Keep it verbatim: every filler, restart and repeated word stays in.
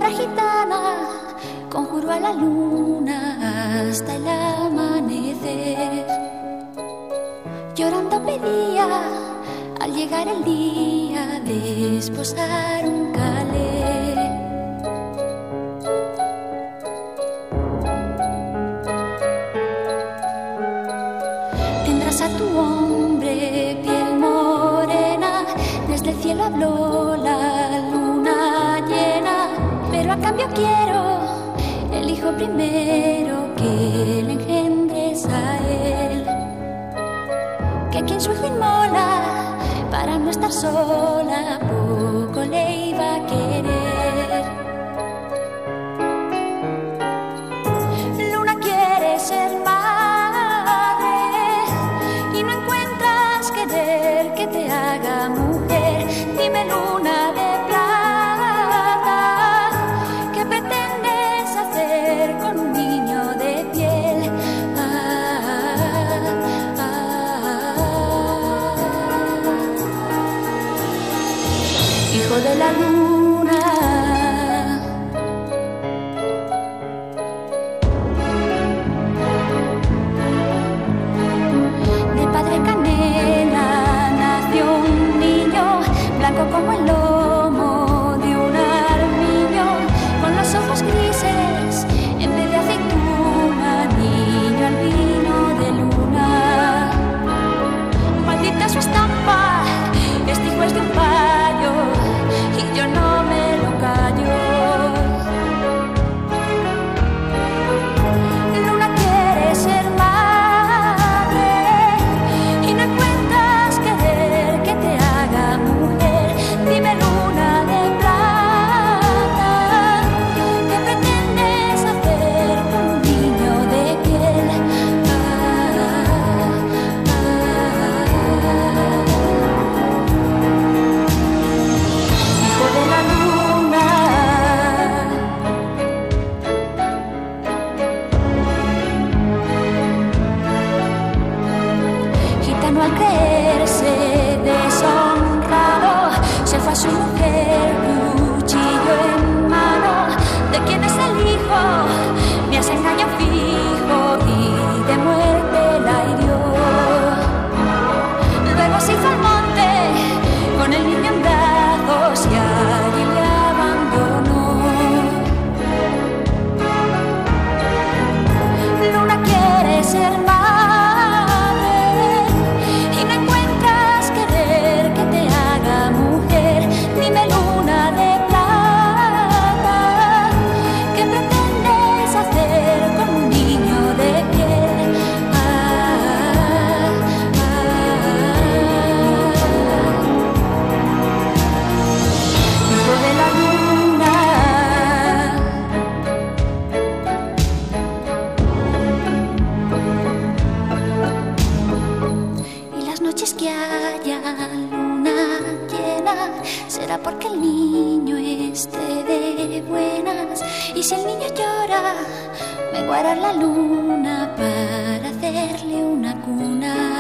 sombra gitana conjuró a la luna hasta el amanecer. Llorando pedía al llegar el día de esposar un calé. Tendrás a tu hombre piel morena, desde el cielo habló la luna llena, pero a cambio quiero el hijo primero que le engendres a él, que quien su hijo inmola para no estar sola poco le iba a querer. Luna quiere ser madre y no encuentras querer que te haga mujer. Dime, luna de plata, ¿qué pretendes hacer con un niño de piel? Ah, ah, hijo de la luna, de padre canela nació un niño, blanco como el lomo de un armiño, con los ojos grises en vez de aceituna, niño albino de luna. Maldita su estampa, este hijo es de un payo y yo no me lo callo. Luna quiere ser madre y no encuentras querer que te haga mujer. Dime, luna de plata, ¿qué pretendes hacer con un niño de piel? Ah, ah, hijo de la luna. Gitano al creerse deshonrado se fue a su mujer, cuchillo en mano. ¿De quién es el hijo? Me hace engaño fijo y de muerte la hirió. Luego se hizo al monte con el niño en brazos y allí le abandonó. Luna quiere ser madre y no encuentras querer que te haga mujer. Dime, luna de plata, ¿qué pretendes hacer con un niño de piel? Ah, ah, hijo de la luna. Y las noches que haya luna llena será porque el niño esté de buenas. Y si el niño llora, me guardará la luna para hacerle una cuna.